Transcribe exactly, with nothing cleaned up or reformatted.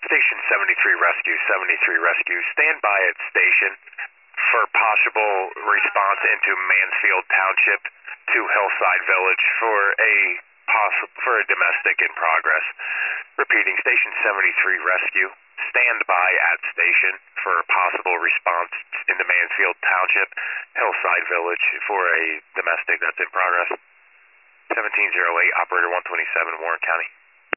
Station seventy-three Rescue, seventy-three Rescue, stand by at station for possible response into Mansfield Township to Hillside Village for a poss- for a domestic in progress. Repeating, Station seventy-three Rescue, stand by at station for a possible response into Mansfield Township, Hillside Village for a domestic that's in progress. seventeen oh eight, Operator one twenty-seven, Warren County.